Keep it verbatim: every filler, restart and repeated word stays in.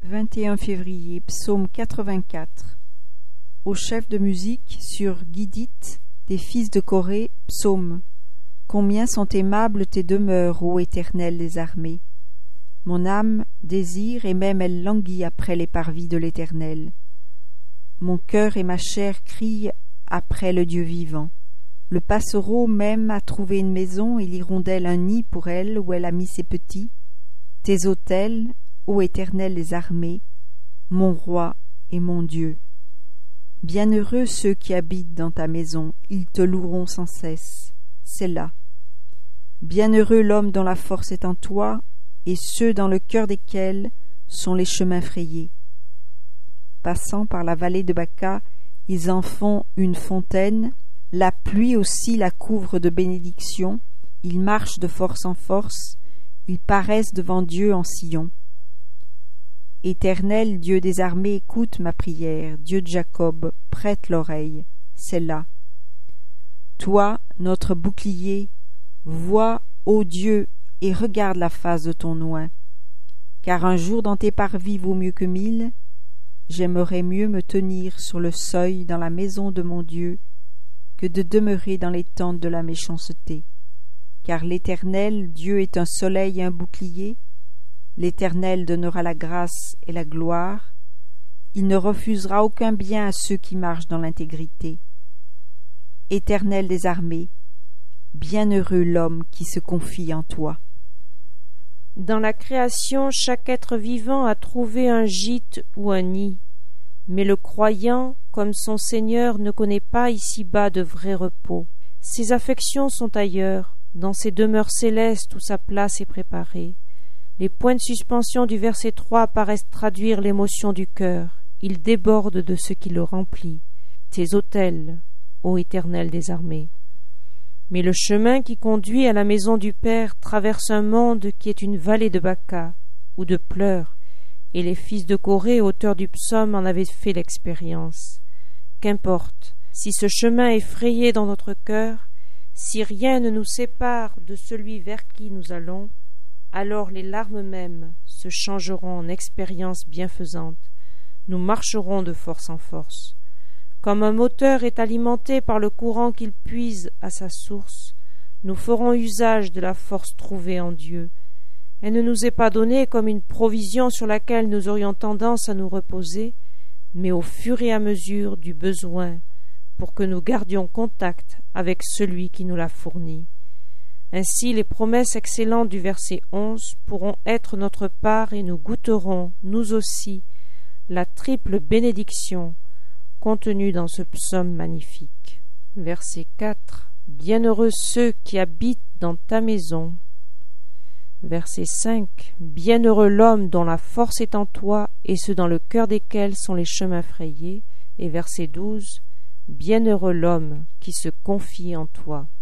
vingt et un février, psaume quatre-vingt-quatre. Au chef de musique sur Guidite des fils de Corée, psaume. Combien sont aimables tes demeures, ô Éternel des armées! Mon âme désire et même elle languit après les parvis de l'Éternel. Mon cœur et ma chair crient après le Dieu vivant. Le passereau même a trouvé une maison et l'hirondelle un nid pour elle où elle a mis ses petits. Tes autels, ô Éternel des armées, mon roi et mon Dieu. Bienheureux ceux qui habitent dans ta maison, ils te loueront sans cesse. Selah. Bienheureux l'homme dont la force est en toi, et ceux dans le cœur desquels sont les chemins frayés. Passant par la vallée de Baca, ils en font une fontaine, la pluie aussi la couvre de bénédictions, ils marchent de force en force, ils paraissent devant Dieu en Sion. Éternel, Dieu des armées, écoute ma prière, Dieu de Jacob, prête l'oreille, Selah. Toi, notre bouclier, vois, ô Dieu, et regarde la face de ton oint. Car un jour dans tes parvis vaut mieux que mille. J'aimerais mieux me tenir sur le seuil dans la maison de mon Dieu que de demeurer dans les tentes de la méchanceté. Car l'Éternel, Dieu est un soleil et un bouclier. L'Éternel donnera la grâce et la gloire. Il ne refusera aucun bien à ceux qui marchent dans l'intégrité. Éternel des armées, bienheureux l'homme qui se confie en toi. Dans la création, chaque être vivant a trouvé un gîte ou un nid, mais le croyant, comme son Seigneur, ne connaît pas ici-bas de vrai repos. Ses affections sont ailleurs, dans ces demeures célestes où sa place est préparée. Les points de suspension du verset trois paraissent traduire l'émotion du cœur. Il déborde de ce qui le remplit. Tes autels, ô Éternel des armées. Mais le chemin qui conduit à la maison du Père traverse un monde qui est une vallée de Baca ou de pleurs, et les fils de Corée, auteurs du psaume, en avaient fait l'expérience. Qu'importe, si ce chemin est frayé dans notre cœur, si rien ne nous sépare de celui vers qui nous allons, alors les larmes mêmes se changeront en expériences bienfaisantes. Nous marcherons de force en force. Comme un moteur est alimenté par le courant qu'il puise à sa source, nous ferons usage de la force trouvée en Dieu. Elle ne nous est pas donnée comme une provision sur laquelle nous aurions tendance à nous reposer, mais au fur et à mesure du besoin, pour que nous gardions contact avec celui qui nous l'a fournie. Ainsi, les promesses excellentes du verset onze pourront être notre part et nous goûterons, nous aussi, la triple bénédiction contenue dans ce psaume magnifique. Verset quatre. Bienheureux ceux qui habitent dans ta maison. Verset cinq. Bienheureux l'homme dont la force est en toi et ceux dans le cœur desquels sont les chemins frayés. Et verset douze. Bienheureux l'homme qui se confie en toi.